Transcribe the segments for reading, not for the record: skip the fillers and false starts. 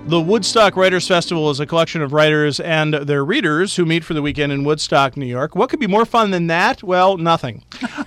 The Woodstock Writers Festival is a collection of writers and their readers who meet for the weekend in Woodstock, New York. What could be more fun than that? Well, nothing.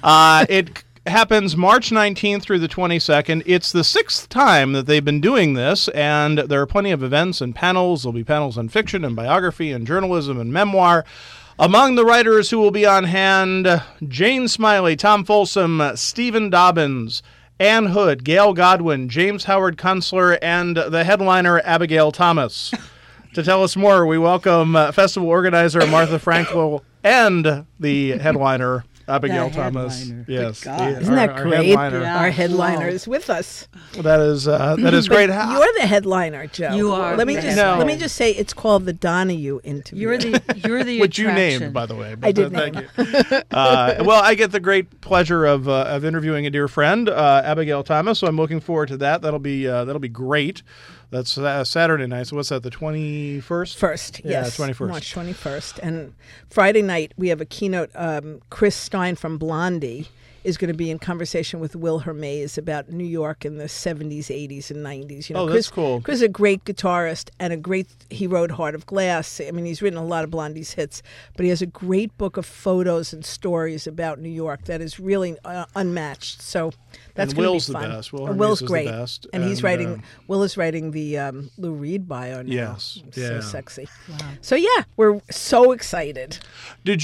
It happens March 19th through the 22nd. It's the 6th time that they've been doing this, and there are plenty of events and panels. There'll be panels on fiction and biography and journalism and memoir. Among the writers who will be on hand, Jane Smiley, Tom Folsom, Stephen Dobbins, Anne Hood, Gail Godwin, James Howard Kunstler, and the headliner, Abigail Thomas. To tell us more, we welcome festival organizer Martha Frankel and the headliner, Abigail Thomas. Yes, isn't that great? Headliner. Yeah. Our headliner is with us. That is great. You're the headliner, Joe. You are. Let me just say it's called the Donahue interview. You're the which attraction. You named, by the way. I did thank name. you. Well, I get the great pleasure of interviewing a dear friend, Abigail Thomas. So I'm looking forward to that. That'll be great. That's Saturday night. So what's that? The 21st? First, yeah, yes. 21st. March 21st. And Friday night we have a keynote. Chris Stein from Blondie is going to be in conversation with Will Hermaze about New York in the 70s, 80s, and 90s. You know, that's cool. Chris is a great guitarist and he wrote Heart of Glass. I mean, he's written a lot of Blondie's hits, but he has a great book of photos and stories about New York that is really unmatched. So that's going to be fun. The best. Will's great. The best. And he's writing, Will is writing the Lou Reed bio now. Yes. Yeah. So sexy. Wow. So yeah, we're so excited. Did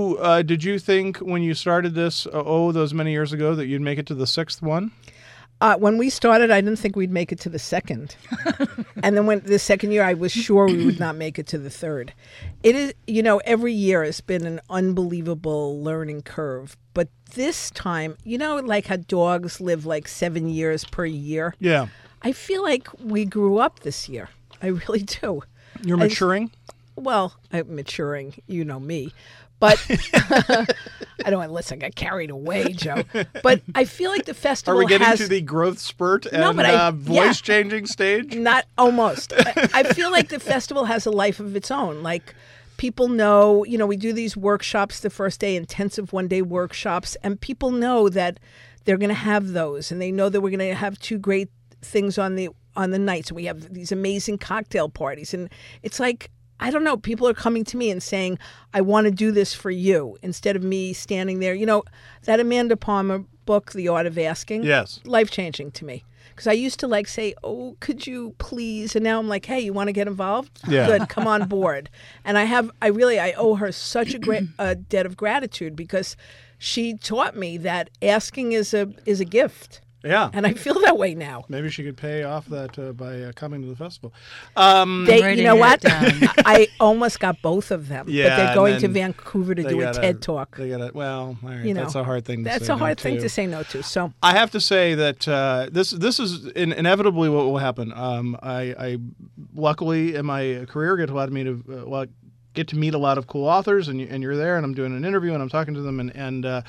you think when you started this, those many years ago, that you'd make it to the 6th one? When we started, I didn't think we'd make it to the 2nd. And then when the 2nd year, I was sure we would not make it to the 3rd. It is, every year has been an unbelievable learning curve. But this time, like how dogs live like 7 years per year. Yeah. I feel like we grew up this year. I really do. You're maturing? I'm maturing. You know me. But I don't want to listen. I got carried away, Joe. But I feel like the festival Are we getting to the growth spurt and voice-changing stage? Not almost. I feel like the festival has a life of its own. Like, people know, we do these workshops the first day, intensive one-day workshops, and people know that they're going to have those, and they know that we're going to have 2 great things on the nights. And we have these amazing cocktail parties, and it's like, I don't know, people are coming to me and saying, I want to do this for you, instead of me standing there. That Amanda Palmer book, The Art of Asking, yes, life-changing to me. Because I used to say, oh, could you please? And now I'm like, hey, you want to get involved? Yeah. Good, come on board. And I owe her such a great debt of gratitude, because she taught me that asking is a gift. Yeah. And I feel that way now. Maybe she could pay off that by coming to the festival. You know what? I almost got both of them. Yeah, but they're going to Vancouver to do a TED Talk. All right, that's a hard thing to say. That's a hard thing to say no to. So I have to say that this is inevitably what will happen. I luckily in my career get to meet a lot of cool authors, and you're there, and I'm doing an interview, and I'm talking to them, and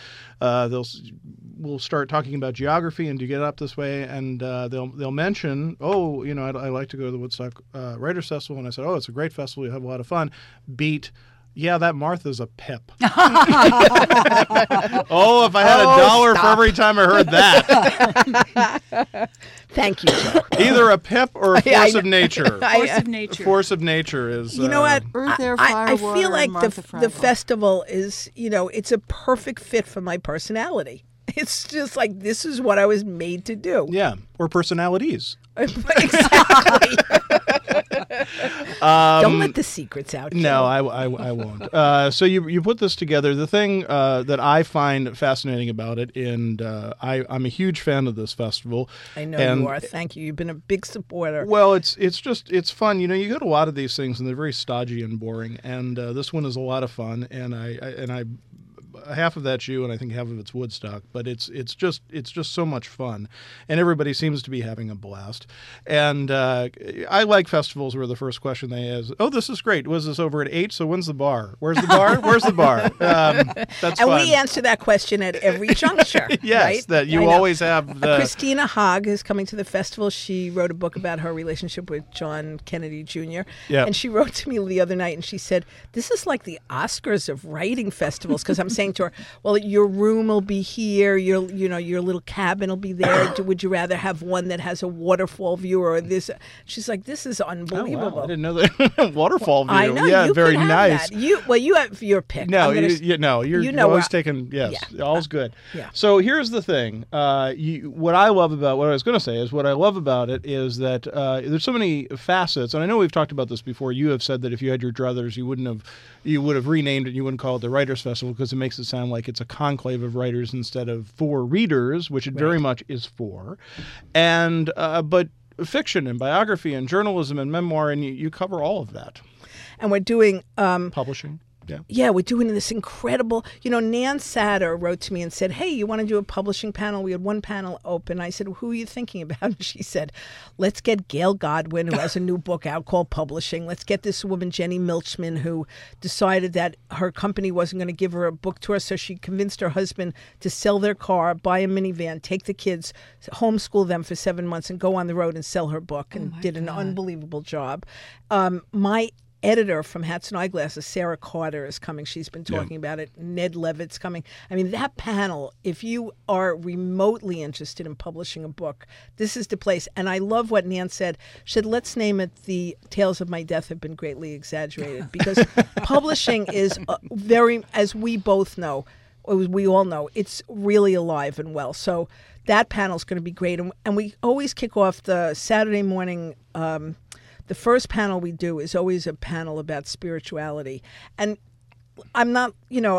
we'll start talking about geography, and do you get up this way, and they'll mention, I'd like to go to the Woodstock Writers Festival, and I said, it's a great festival, you have a lot of fun. That Martha's a pip. If I had $1 for every time I heard that. Thank you, Joe. Either a pip or a force of nature. Force of nature is... You know what? Earth, Air, Fire, I feel like the festival is, it's a perfect fit for my personality. It's just like, this is what I was made to do. Yeah, or personalities. Exactly. Don't let the secrets out, Joe. No, I won't. So you put this together. The thing that I find fascinating about it, and I'm a huge fan of this festival. I know you are. Thank you. You've been a big supporter. Well, it's fun. You go to a lot of these things, and they're very stodgy and boring. And this one is a lot of fun. And I half of that's you, and I think half of it's Woodstock. But it's just so much fun, and everybody seems to be having a blast. And I like festivals where the first question they ask, "Oh, this is great. Was this over at 8? So when's the bar? Where's the bar? Where's the bar?" That's and fun. We answer that question at every juncture. Yes, right? that you always have. Christina Haag is coming to the festival. She wrote a book about her relationship with John Kennedy Jr. Yep. And she wrote to me the other night, and she said, "This is like the Oscars of writing festivals," because I'm saying saying to her, well, your room will be here, your little cabin will be there. Would you rather have one that has a waterfall view or this? She's like, this is unbelievable. Oh, wow. I didn't know that. Waterfall view. I know. Yeah, you very could have nice. That. You have your pick. No, you're always taking, yes, yeah. all's good. Yeah. So here's the thing. What I love about, what I was going to say is, what I love about it is that there's so many facets, and I know we've talked about this before. You have said that if you had your druthers, you would have renamed it, you wouldn't call it the Writers' Festival because it makes it sound like it's a conclave of writers instead of for readers, which it very much is for. And but fiction and biography and journalism and memoir, and you cover all of that. And we're doing publishing. Yeah, we're doing this incredible. Nan Satter wrote to me and said, hey, you want to do a publishing panel? We had one panel open. I said, who are you thinking about? And she said, let's get Gail Godwin, who has a new book out called Publishing. Let's get this woman, Jenny Milchman, who decided that her company wasn't going to give her a book tour, so she convinced her husband to sell their car, buy a minivan, take the kids, homeschool them for 7 months, and go on the road and sell her book, and did an unbelievable job. My editor from Hats and Eyeglasses, Sarah Carter, is coming. She's been talking about it. Ned Levitt's coming. I mean, that panel, if you are remotely interested in publishing a book, this is the place. And I love what Nan said. She said, let's name it The Tales of My Death Have Been Greatly Exaggerated, because publishing is very, as we both know, we all know, it's really alive and well. So that panel is going to be great. And we always kick off the Saturday morning. The first panel we do is always a panel about spirituality. And I'm not,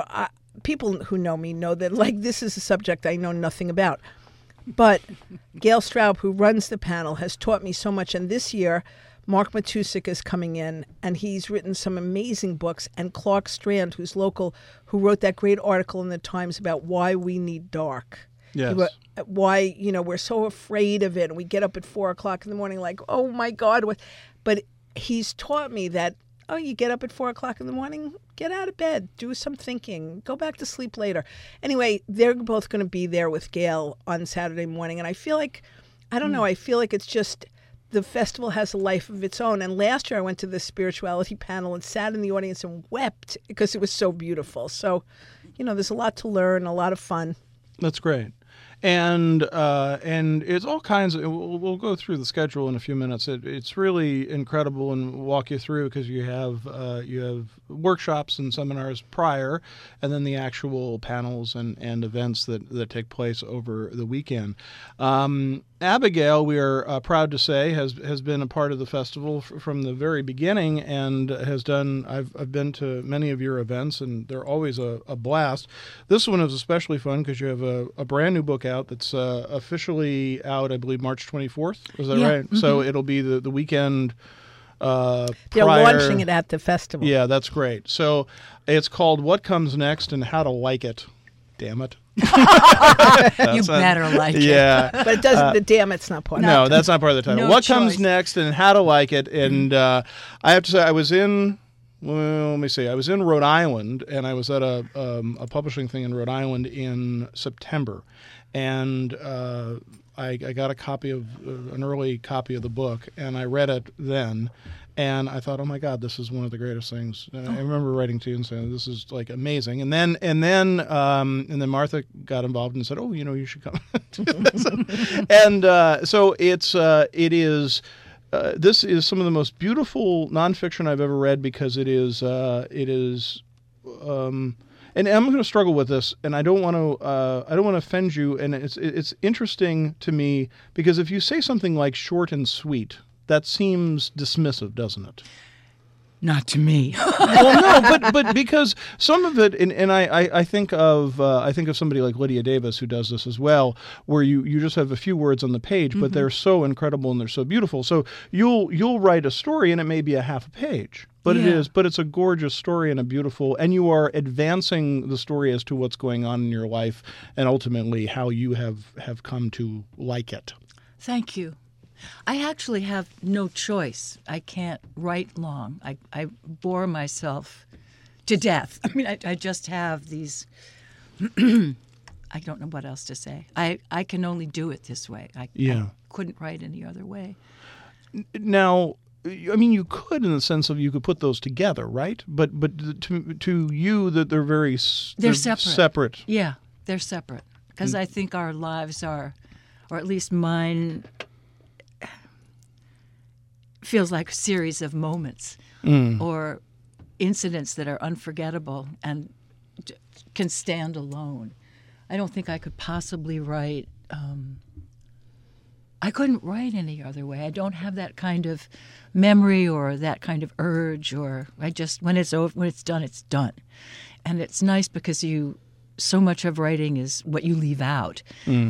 people who know me know that, this is a subject I know nothing about. But Gail Straub, who runs the panel, has taught me so much. And this year, Mark Matusik is coming in, and he's written some amazing books. And Clark Strand, who's local, who wrote that great article in the Times about why we need dark. Yes. Why, we're so afraid of it. And we get up at 4 o'clock in the morning like, oh, my God. But he's taught me that, you get up at 4 o'clock in the morning, get out of bed, do some thinking, go back to sleep later. Anyway, they're both going to be there with Gail on Saturday morning. And I feel like, I feel like it's just, the festival has a life of its own. And last year I went to the spirituality panel and sat in the audience and wept because it was so beautiful. So, there's a lot to learn, a lot of fun. That's great. And it's all kinds of, we'll go through the schedule in a few minutes. It's really incredible, and walk you through, because you have workshops and seminars prior, and then the actual panels and events that take place over the weekend. Abigail, we are proud to say, has been a part of the festival from the very beginning, and has done. I've been to many of your events, and they're always a blast. This one is especially fun because you have a brand new book out that's officially out, I believe, March 24th. Is that right? Mm-hmm. So it'll be the weekend. They're launching it at the festival. Yeah, that's great. So it's called What Comes Next and How to Like It. Damn it. You better like it. Yeah. But it doesn't, the damn it's not part of it. No, that's not part of the title. No What choice. Comes Next and How to Like It. And I have to say, I was in Rhode Island, and I was at a publishing thing in Rhode Island in September. And I got an early copy of the book, and I read it then. And I thought, oh my God, this is one of the greatest things. And I remember writing to you and saying, this is amazing. And then Martha got involved and said, oh, you should come. And so it is. This is some of the most beautiful nonfiction I've ever read, because it is. And I'm going to struggle with this, and I don't want to offend you. And it's interesting to me, because if you say something like short and sweet, that seems dismissive, doesn't it? Not to me. Well, no, but because some of it, and I think of somebody like Lydia Davis, who does this as well, where you just have a few words on the page, but they're so incredible and they're so beautiful. So you'll write a story, and it may be a half a page. But it's a gorgeous story and a beautiful, and you are advancing the story as to what's going on in your life, and ultimately how you have come to like it. Thank you. I actually have no choice. I can't write long. I bore myself to death. I mean, I just have these. I don't know what else to say. I can only do it this way. I couldn't write any other way. Now, I mean, you could in the sense of you could put those together, right? But to you, that they're They're separate. Separate. Yeah, they're separate. Because I think our lives are, or at least mine, feels like a series of moments or incidents that are unforgettable and can stand alone. I don't think I could possibly write. I couldn't write any other way. I don't have that kind of memory or that kind of urge. Or I just when it's over, when it's done, and it's nice because so much of writing is what you leave out.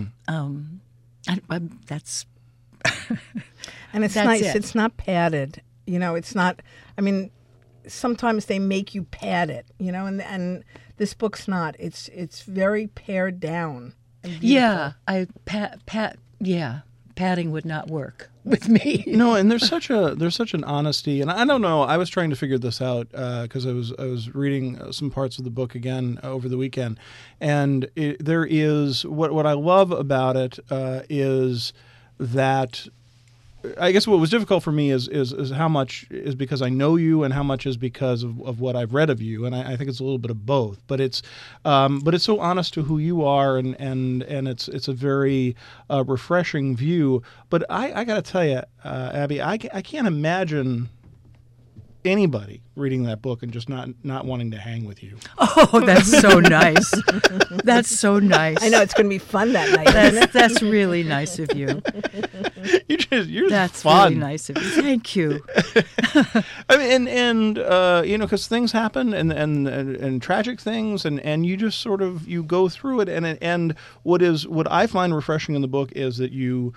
That's and it's that's nice. it. It's not padded. It's not. I mean, sometimes they make you pad it. And this book's not. It's very pared down. And beautiful. Yeah, padding would not work with me. No, and there's such an honesty, and I don't know. I was trying to figure this out because I was reading some parts of the book again over the weekend, and there is what I love about it is that. I guess what was difficult for me is how much is because I know you and how much is because of what I've read of you, and I think it's a little bit of both. But it's so honest to who you are, and it's a very refreshing view. But I got to tell you, Abby, I can't imagine anybody reading that book and just not wanting to hang with you. Oh, that's so nice. That's so nice. I know it's going to be fun that night. That's really nice of you. You're That's fun. really nice of you. Thank you. I mean, and because things happen and tragic things, and you just sort of you go through it, and what I find refreshing in the book is that you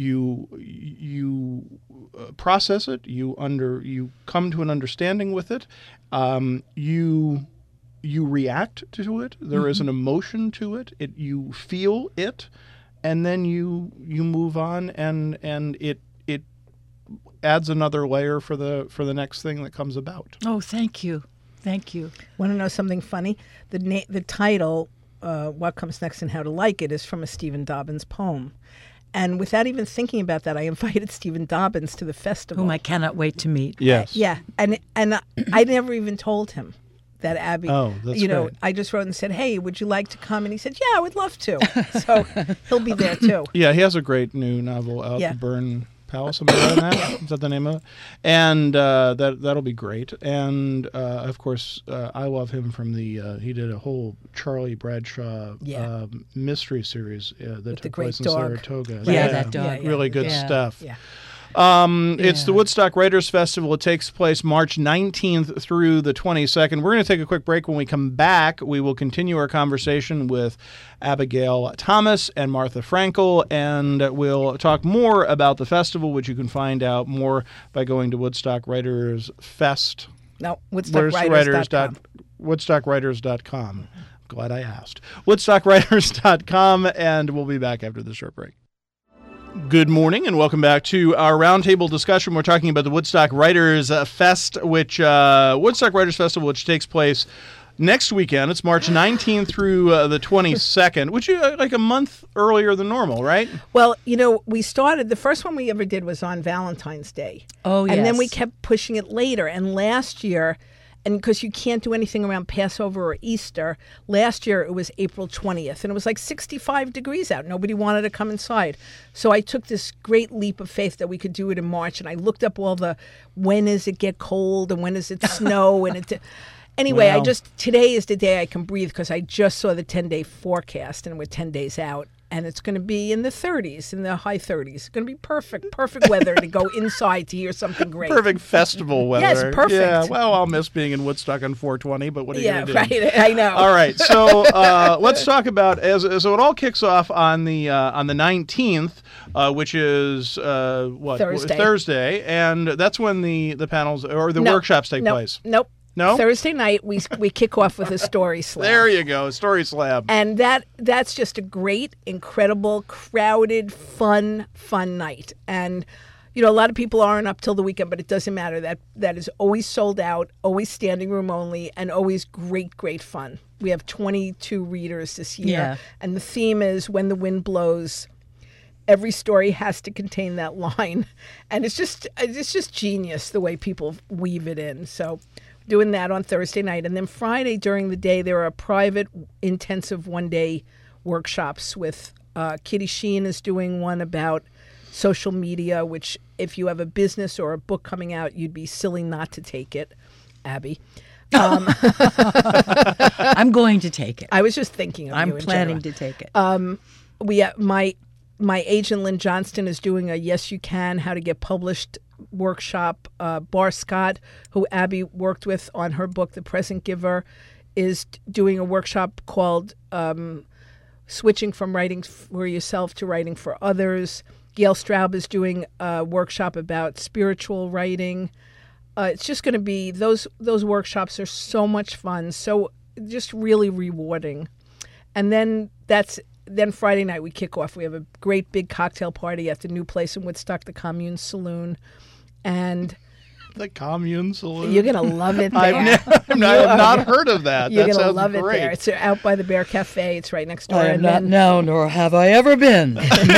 process it, you come to an understanding with it, you react to it. There is an emotion to it. You feel it, and then you move on, and it adds another layer for the next thing that comes about. Oh, thank you. Want to know something funny? The title, "What Comes Next and How to Like It," is from a Stephen Dobbins poem. And without even thinking about that, I invited Stephen Dobbins to the festival. Whom I cannot wait to meet. Yes. Yeah, and I never even told him that Abby. Oh, that's great. I just wrote and said, "Hey, would you like to come?" And he said, "Yeah, I would love to." So he'll be there too. Yeah, he has a great new novel out, Yeah. The Burn Palace. Am I right on that? Is that the name of it? And that'll be great. And of course, I love him from he did a whole Charlie Bradshaw mystery series that took the great place in dog. Saratoga. Yeah, that dog. Really good Yeah. stuff. Yeah. It's the Woodstock Writers Festival. It takes place March 19th through the 22nd. We're going to take a quick break. When we come back, we will continue our conversation with Abigail Thomas and Martha Frankel, and we'll talk more about the festival, which you can find out more by going to Woodstock Writers Fest. No, WoodstockWriters.com. WoodstockWriters.com. Glad I asked. WoodstockWriters.com, and we'll be back after this short break. Good morning and welcome back to our roundtable discussion. We're talking about the Woodstock Writers Fest, Woodstock Writers Festival, which takes place next weekend. It's March 19th through the 22nd, which is like a month earlier than normal, right? Well, we started, the first one we ever did was on Valentine's Day. Oh, yes. And then we kept pushing it later. And last year, and because you can't do anything around Passover or Easter, last year it was April 20th. And it was like 65 degrees out. Nobody wanted to come inside. So I took this great leap of faith that we could do it in March. And I looked up all when does it get cold and when does it snow? Anyway, Wow. today is the day I can breathe because I just saw the 10-day forecast and we're 10 days out. And it's going to be in the 30s, in the high 30s. It's going to be perfect weather to go inside to hear something great. Perfect festival weather. Yes, perfect. Yeah, well, I'll miss being in Woodstock on 420, but what are you going to do? Right. I know. All right, so let's talk about so it all kicks off on the 19th, which is Thursday, and that's when the panels or the workshops take place. Nope. No? Thursday night we kick off with a story slam. There you go, story slam. And that's just a great, incredible, crowded, fun night. And a lot of people aren't up till the weekend, but it doesn't matter. That is always sold out, always standing room only, and always great fun. We have 22 readers this year, Yeah. and the theme is When the Wind Blows. every story has to contain that line, and it's just genius the way people weave it in. So doing that on Thursday night, and then Friday during the day there are private intensive one-day workshops with Kitty Sheen is doing one about social media, which if you have a business or a book coming out, you'd be silly not to take it, Abby. I'm going to take it. I was just thinking of you. I'm in planning general. to take it. We my agent Lynn Johnston is doing a Yes You Can How to Get Published workshop. Bar Scott, who Abby worked with on her book The Present Giver, is doing a workshop called Switching from Writing for Yourself to Writing for Others. Gail Straub is doing a workshop about spiritual writing. It's just going to be those workshops are so much fun, so just really rewarding. And then Friday night we kick off. We have a great big cocktail party at the new place in Woodstock, the Commune Saloon, and The Commune Saloon. you're gonna love it there. I have not heard of that. You're That gonna sounds love great. it there. It's out by the Bear Cafe. It's right next door. I am And not then- now, nor have I ever been.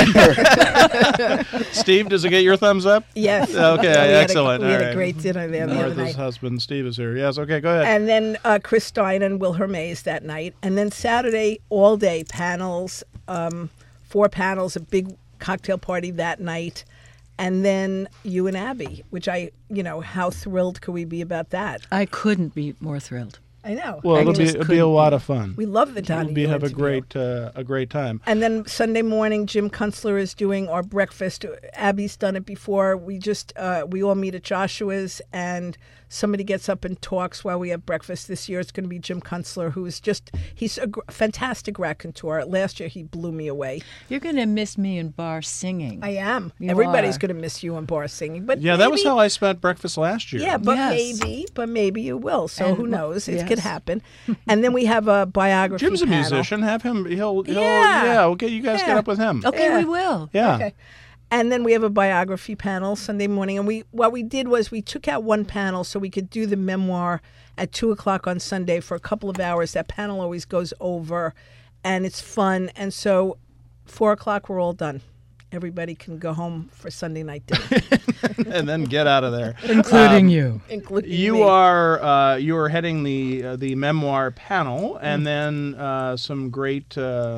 Steve, does it get your thumbs up? Yes. Okay, We had excellent. We had All a right. great dinner there the other Martha's night. husband, Steve, is here. Yes, okay, go ahead. And then Chris Stein and Will Hermes that night. And then Saturday, all day panels, 4 panels, a big cocktail party that night. And then you and Abby, which how thrilled could we be about that? I couldn't be more thrilled. I know. Well, I it'll just be a lot of fun. We love the Donnie. We'll have interview. a great time. And then Sunday morning, Jim Kunstler is doing our breakfast. Abby's done it before. We all meet at Joshua's, and somebody gets up and talks while we have breakfast. This year it's going to be Jim Kunstler, who is he's a fantastic raconteur. Last year he blew me away. You're going to miss me in bar singing. I am. You Everybody's are. going to miss you in bar singing. But Yeah, that was maybe- how I spent breakfast last year. Yeah, but Yes. maybe you will. So And who knows? It yes. could happen. And then we have a biography Jim's a panel. musician. Have him. He'll Yeah. okay. You guys get Yeah. up with him. Okay, Yeah. we will. Yeah. Okay. And then we have a biography panel Sunday morning. And what we did was we took out one panel so we could do the memoir at 2:00 on Sunday for a couple of hours. That panel always goes over, and it's fun. And so 4:00 we're all done. Everybody can go home for Sunday night dinner, And then get out of there. Including you. including You me. are heading the memoir panel, and then some great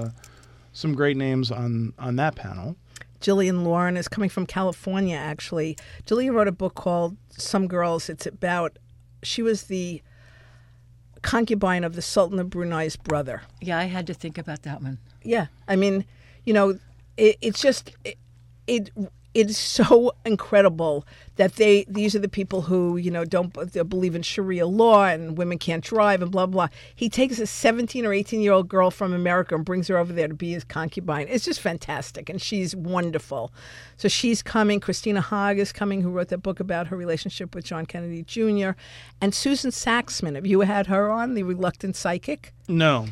names on that panel. Jillian Lauren is coming from California, actually. Jillian wrote a book called Some Girls. It's about, she was the concubine of the Sultan of Brunei's brother. Yeah, I had to think about that one. Yeah. I mean, it's just, it's so incredible that these are the people who, don't believe in Sharia law and women can't drive and blah, blah. He takes a 17 or 18-year-old girl from America and brings her over there to be his concubine. It's just fantastic, and she's wonderful. So she's coming. Christina Haag is coming, who wrote that book about her relationship with John Kennedy Jr. And Susan Saxman. Have you had her on, The Reluctant Psychic? No.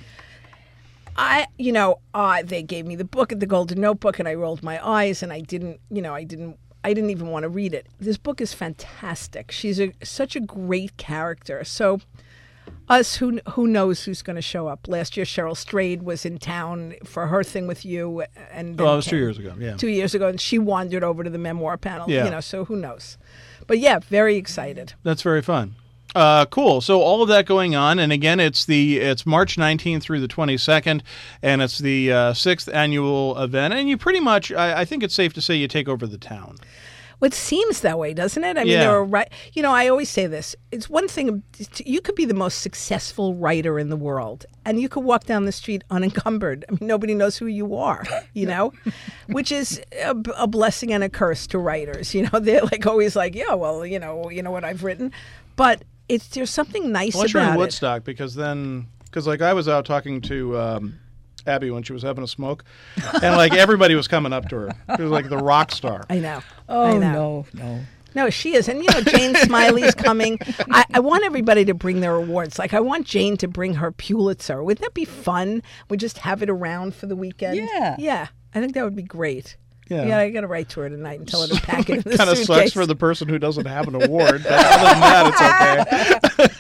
They gave me the book at the Golden Notebook, and I rolled my eyes, and I didn't even want to read it. This book is fantastic. She's such a great character. So, who knows who's going to show up? Last year, Cheryl Strayed was in town for her thing with you, and Well, it was 2 years ago. Yeah. 2 years ago, and she wandered over to the memoir panel. Yeah. So who knows? But yeah, very excited. That's very fun. Cool. So all of that going on, and again, it's March 19th through the 22nd, and it's the 6th annual event. And you pretty much, I think it's safe to say, you take over the town. Well, it seems that way, doesn't it? I mean, Yeah. there are I always say this. It's one thing, you could be the most successful writer in the world, and you could walk down the street unencumbered. I mean, nobody knows who you are, which is a blessing and a curse to writers. They're always like, yeah, well, you know what I've written. But there's something nice Unless you're in about it. Woodstock, because I was out talking to Abby when she was having a smoke, and everybody was coming up to her. She was like the rock star. I know. Oh, I know. no. No, she is. And, Jane Smiley's coming. I want everybody to bring their awards. I want Jane to bring her Pulitzer. Wouldn't that be fun? We just have it around for the weekend. Yeah. Yeah. I think that would be great. Yeah. I got to write to her tonight and tell her to pack it in the Kind of suitcase. sucks for the person who doesn't have an award, but other than that, it's okay.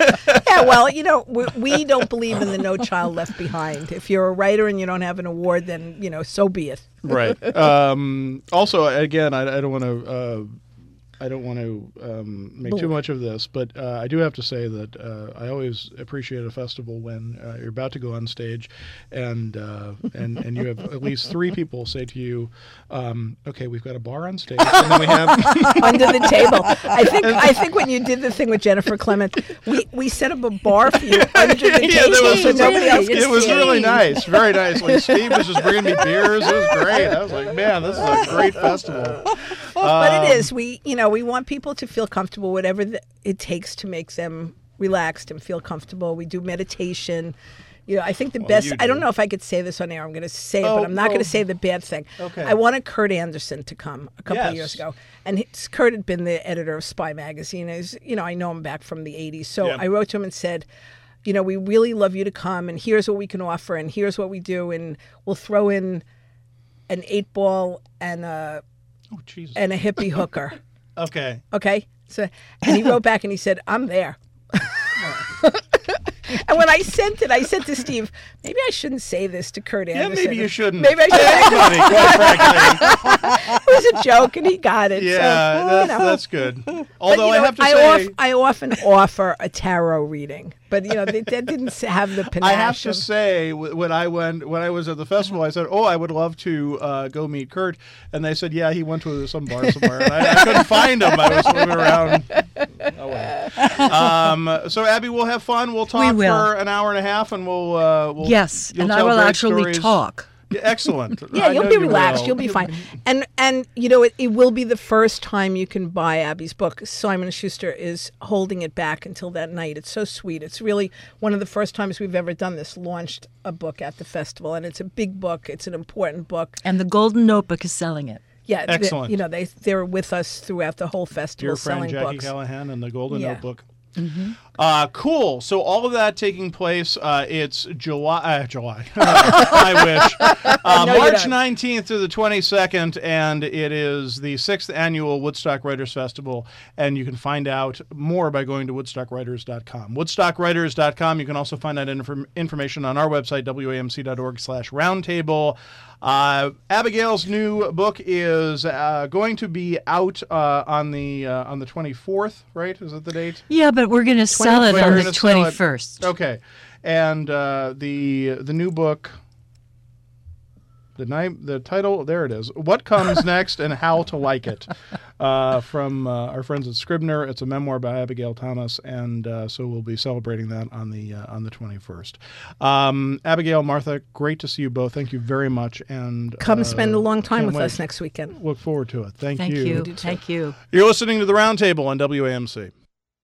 Yeah, well, we don't believe in the No Child Left Behind. If you're a writer and you don't have an award, then, so be it. Right. Also, again, I don't want to. I don't want to make too much of this, but I do have to say that I always appreciate a festival when you're about to go on stage, and you have at least 3 people say to you, "Okay, we've got a bar on stage, and then we have under the table." I think when you did the thing with Jennifer Clement, we set up a bar for you under the table so nobody else could see. It was really nice, very nice. Like Steve was just bringing me beers. It was great. I was like, man, this is a great festival. But it is. We want people to feel comfortable, whatever it takes to make them relaxed and feel comfortable. We do meditation. I think the best. I don't know if I could say this on air. I'm going to say it, but I'm not going to say the bad thing. Okay. I wanted Kurt Anderson to come a couple of years ago, and Kurt had been the editor of Spy magazine. I know him back from the '80s, so I wrote to him and said, we really love you to come, and here's what we can offer, and here's what we do, and we'll throw in an 8-ball and a hippie hooker. Okay. Okay. So, and he wrote back and he said, "I'm there." And when I sent it, I said to Steve, maybe I shouldn't say this to Kurt Anderson. Yeah, maybe you shouldn't. Maybe I shouldn't. Quite frankly. It was a joke, and he got it. Yeah, so, that's good. Although I have to say, I often offer a tarot reading, but that didn't have the panache. I have to say, when I was at the festival, I said, "Oh, I would love to go meet Kurt," and they said, "Yeah, he went to some bar somewhere," and I couldn't find him. I was moving around. Oh well. So Abby, we'll have fun. We'll talk for an hour and a half, and we'll yes, and I will actually stories. talk. Yeah, excellent. Yeah, you'll be relaxed. You'll be fine. And it will be the first time you can buy Abby's book. Simon & Schuster is holding it back until that night. It's so sweet. It's really one of the first times we've ever done this, launched a book at the festival. And it's a big book. It's an important book. And the Golden Notebook is selling it. Yeah, excellent. They're with us throughout the whole festival, Dear friend selling Jackie books. Callahan and the Golden Notebook. Mm-hmm. Cool. So all of that taking place. It's July. I wish. March 19th to the 22nd, and it is the 6th annual Woodstock Writers Festival. And you can find out more by going to woodstockwriters.com. Woodstockwriters.com. You can also find out information on our website, wamc.org/roundtable. Abigail's new book is going to be out on the 24th, right? Is that the date? Yeah, but we're going to sell it on the 21st. Okay, and the new book. The title, there it is. What Comes Next and How to Like It, from our friends at Scribner. It's a memoir by Abigail Thomas, and so we'll be celebrating that on the 21st. Abigail, Martha, great to see you both. Thank you very much, and come spend a long time with us next weekend. Look forward to it. Thank you. you. Thank you. You're listening to the Roundtable on WAMC.